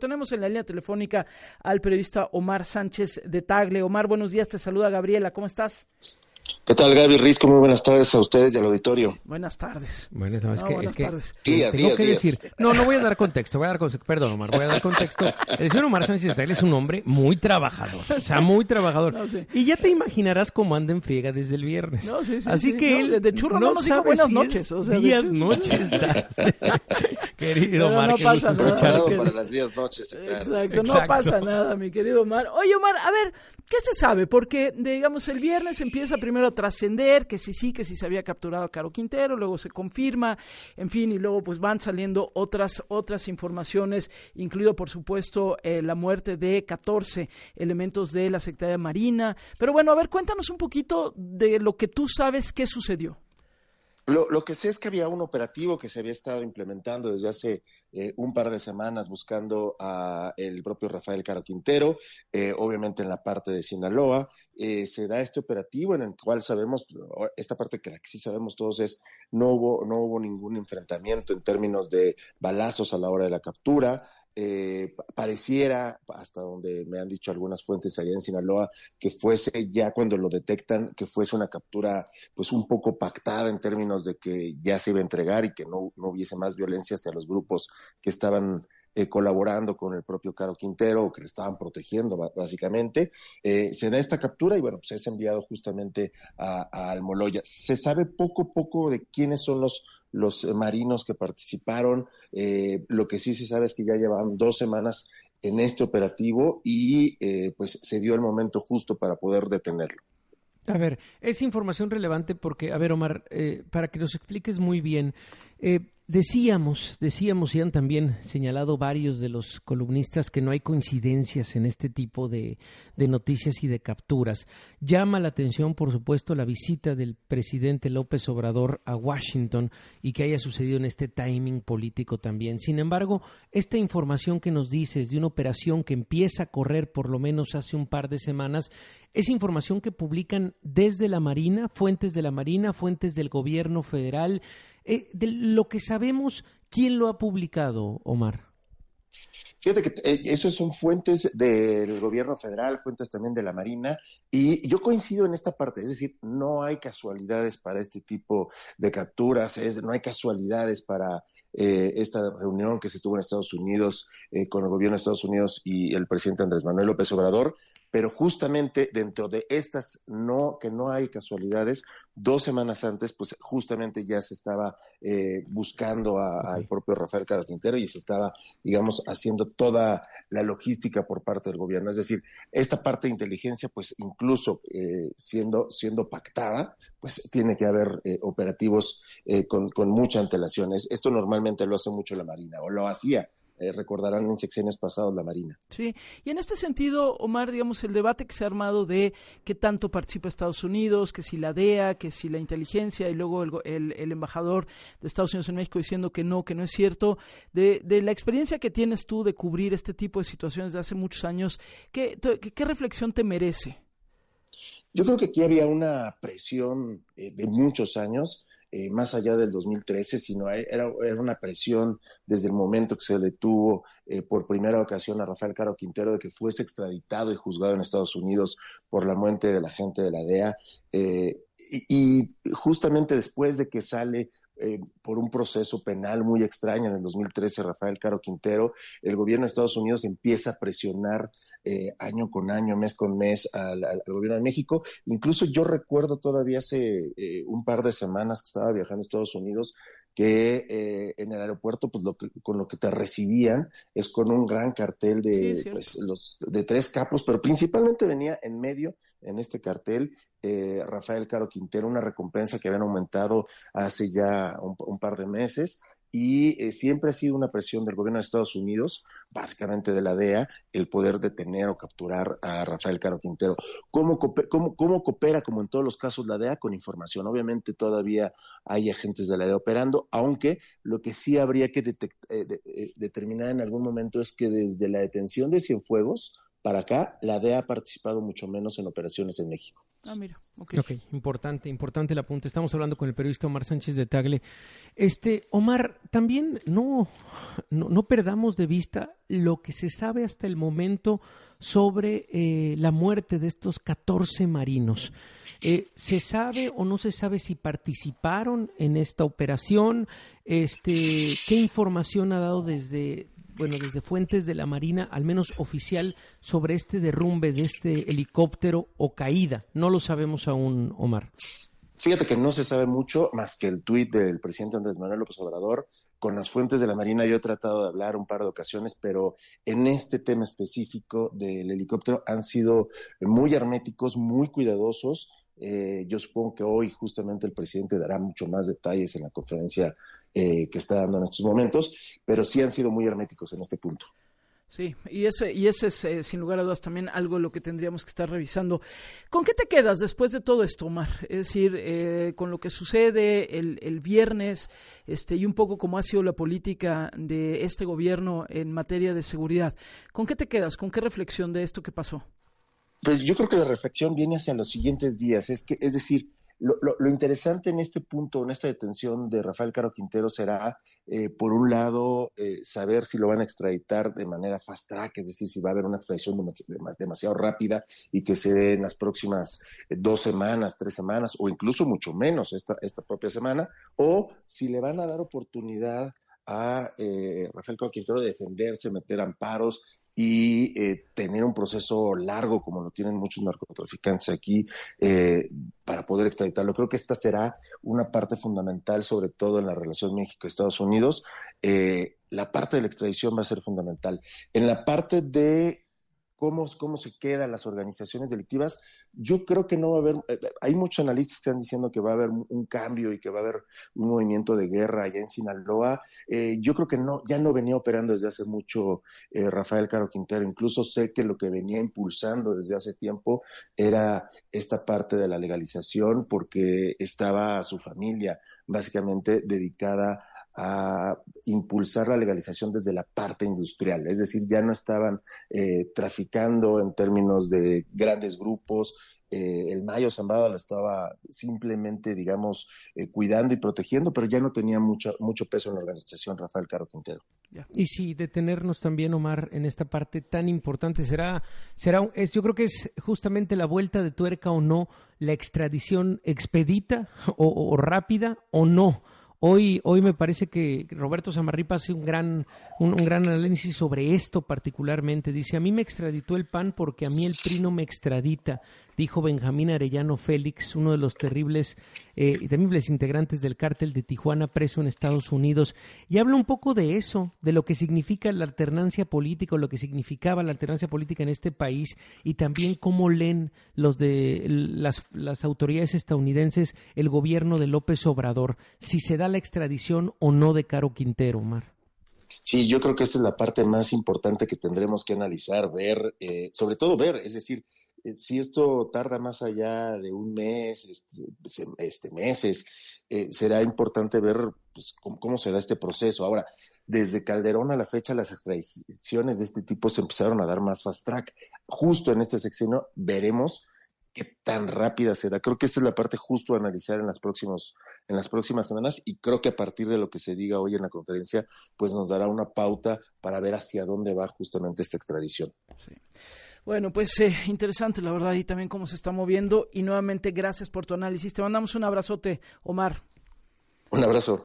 Tenemos en la línea telefónica al periodista Omar Sánchez de Tagle. Omar, buenos días, te saluda Gabriela, ¿cómo estás? ¿Qué tal, Gaby Risco? Muy buenas tardes a ustedes y al auditorio. Buenas tardes. Buenas tardes. Tengo que decir, no voy a dar contexto, perdón, Omar, voy a dar contexto. El señor Omar Sánchez de Tagle es un hombre muy trabajador, muy trabajador. No, sí. Y ya te imaginarás cómo anda en friega desde el viernes. No, sí, Así que él de churro no nos dijo buenas noches. O sea, días, noches. Querido Omar, no qué pasa gusto nada. escucharte. Para las días noches. Exacto, no pasa nada, mi querido Omar. Oye, Omar, a ver, ¿qué se sabe? Porque, digamos, el viernes empieza primero a trascender que si se había capturado a Caro Quintero, luego se confirma, en fin, y luego pues van saliendo otras informaciones, incluido por supuesto la muerte de 14 elementos de la Secretaría de Marina. Pero bueno, a ver, cuéntanos un poquito de lo que tú sabes que sucedió. Lo que sé es que había un operativo que se había estado implementando desde hace un par de semanas buscando a el propio Rafael Caro Quintero, obviamente en la parte de Sinaloa. Se da este operativo en el cual sabemos, esta parte que sí sabemos todos es, no hubo ningún enfrentamiento en términos de balazos a la hora de la captura. Pareciera, hasta donde me han dicho algunas fuentes allá en Sinaloa, que fuese ya cuando lo detectan, que fuese una captura pues un poco pactada en términos de que ya se iba a entregar y que no hubiese más violencia hacia los grupos que estaban colaborando con el propio Caro Quintero, o que le estaban protegiendo básicamente. Se da esta captura y bueno, pues es enviado justamente a Almoloya. Se sabe poco de quiénes son los marinos que participaron. Lo que sí se sabe es que ya llevaban 2 semanas en este operativo y pues se dio el momento justo para poder detenerlo. A ver, es información relevante porque, a ver, Omar, para que nos expliques muy bien, decíamos y han también señalado varios de los columnistas que no hay coincidencias en este tipo de noticias y de capturas. Llama la atención, por supuesto, la visita del presidente López Obrador a Washington y que haya sucedido en este timing político también. Sin embargo, esta información que nos dices de una operación que empieza a correr por lo menos hace un par de semanas, es información que publican desde la Marina, fuentes de la Marina, fuentes del gobierno federal. De lo que sabemos, ¿quién lo ha publicado, Omar? Fíjate que esos son fuentes del gobierno federal, fuentes también de la Marina, y yo coincido en esta parte, es decir, no hay casualidades para este tipo de capturas, no hay casualidades para esta reunión que se tuvo en Estados Unidos con el gobierno de Estados Unidos y el presidente Andrés Manuel López Obrador, pero justamente dentro de estas que no hay casualidades, 2 semanas antes, pues justamente ya se estaba buscando al propio Rafael Caro Quintero y se estaba, digamos, haciendo toda la logística por parte del gobierno. Es decir, esta parte de inteligencia, pues incluso siendo pactada, pues tiene que haber operativos con mucha antelación. Esto normalmente lo hace mucho la Marina, o lo hacía. Recordarán en sexenios pasados la Marina. Sí, y en este sentido, Omar, digamos, el debate que se ha armado de qué tanto participa Estados Unidos, que si la DEA, que si la inteligencia, y luego el embajador de Estados Unidos en México diciendo que no es cierto, de la experiencia que tienes tú de cubrir este tipo de situaciones de hace muchos años, ¿qué reflexión te merece? Yo creo que aquí había una presión de muchos años, más allá del 2013, sino era una presión desde el momento que se le tuvo por primera ocasión a Rafael Caro Quintero de que fuese extraditado y juzgado en Estados Unidos por la muerte del agente de la DEA. Y justamente después de que sale por un proceso penal muy extraño en el 2013 Rafael Caro Quintero, el gobierno de Estados Unidos empieza a presionar año con año, mes con mes al gobierno de México. Incluso yo recuerdo todavía hace un par de semanas que estaba viajando a Estados Unidos que en el aeropuerto pues con lo que te recibían es con un gran cartel de, de 3 capos, pero principalmente venía en medio, en este cartel, Rafael Caro Quintero, una recompensa que habían aumentado hace ya un par de meses, y siempre ha sido una presión del gobierno de Estados Unidos, básicamente de la DEA, el poder detener o capturar a Rafael Caro Quintero. ¿Cómo coopera, como en todos los casos, la DEA? Con información. Obviamente todavía hay agentes de la DEA operando, aunque lo que sí habría que determinar en algún momento es que desde la detención de Cienfuegos para acá, la DEA ha participado mucho menos en operaciones en México. Ah, mira, ok, importante el apunte. Estamos hablando con el periodista Omar Sánchez de Tagle. Omar, también no perdamos de vista lo que se sabe hasta el momento sobre la muerte de estos 14 marinos. ¿Se sabe o no se sabe si participaron en esta operación? ¿Qué información ha dado desde fuentes de la Marina, al menos oficial, sobre este derrumbe de este helicóptero o caída? No lo sabemos aún, Omar. Fíjate que no se sabe mucho más que el tuit del presidente Andrés Manuel López Obrador. Con las fuentes de la Marina yo he tratado de hablar un par de ocasiones, pero en este tema específico del helicóptero han sido muy herméticos, muy cuidadosos. Yo supongo que hoy justamente el presidente dará mucho más detalles en la conferencia que está dando en estos momentos, pero sí han sido muy herméticos en este punto. Sí, y ese es sin lugar a dudas también algo de lo que tendríamos que estar revisando. ¿Con qué te quedas después de todo esto, Omar? Es decir, con lo que sucede el viernes y un poco cómo ha sido la política de este gobierno en materia de seguridad. ¿Con qué te quedas? ¿Con qué reflexión de esto que pasó? Pues yo creo que la reflexión viene hacia los siguientes días. Es decir, lo interesante en este punto, en esta detención de Rafael Caro Quintero será, por un lado, saber si lo van a extraditar de manera fast track, es decir, si va a haber una extradición demasiado rápida y que se dé en las próximas 2 semanas, 3 semanas, o incluso mucho menos esta propia semana, o si le van a dar oportunidad a Rafael Caro Quintero de defenderse, meter amparos y tener un proceso largo como lo tienen muchos narcotraficantes aquí para poder extraditarlo. Creo que esta será una parte fundamental, sobre todo en la relación México-Estados Unidos. La parte de la extradición va a ser fundamental. En la parte de cómo se quedan las organizaciones delictivas, yo creo que no va a haber, hay muchos analistas que están diciendo que va a haber un cambio y que va a haber un movimiento de guerra allá en Sinaloa. Yo creo que ya no venía operando desde hace mucho Rafael Caro Quintero. Incluso sé que lo que venía impulsando desde hace tiempo era esta parte de la legalización, porque estaba su familia básicamente dedicada a impulsar la legalización desde la parte industrial, es decir, ya no estaban traficando en términos de grandes grupos. El Mayo Zambada la estaba simplemente, digamos, cuidando y protegiendo, pero ya no tenía mucho peso en la organización Rafael Caro Quintero. Y sí, detenernos también, Omar, en esta parte tan importante yo creo que es justamente la vuelta de tuerca o no, la extradición expedita o rápida o no. Hoy me parece que Roberto Samarripa hace un gran análisis sobre esto particularmente. Dice, a mí me extraditó el PAN porque a mí el PRI no me extradita, dijo Benjamín Arellano Félix, uno de los temibles integrantes del cártel de Tijuana, preso en Estados Unidos. Y habla un poco de eso, de lo que significa la alternancia política, o lo que significaba la alternancia política en este país, y también cómo leen las autoridades estadounidenses el gobierno de López Obrador, si se da la extradición o no de Caro Quintero, Omar. Sí, yo creo que esta es la parte más importante que tendremos que analizar, ver, sobre todo ver, es decir, si esto tarda más allá de un mes, meses, será importante ver pues, cómo se da este proceso. Ahora, desde Calderón a la fecha, las extradiciones de este tipo se empezaron a dar más fast track. Justo en este sexenio veremos qué tan rápida se da. Creo que esta es la parte justo a analizar en las próximas semanas, y creo que a partir de lo que se diga hoy en la conferencia, pues nos dará una pauta para ver hacia dónde va justamente esta extradición. Sí. Bueno, pues interesante la verdad, y también cómo se está moviendo, y nuevamente gracias por tu análisis. Te mandamos un abrazote, Omar. Un abrazo.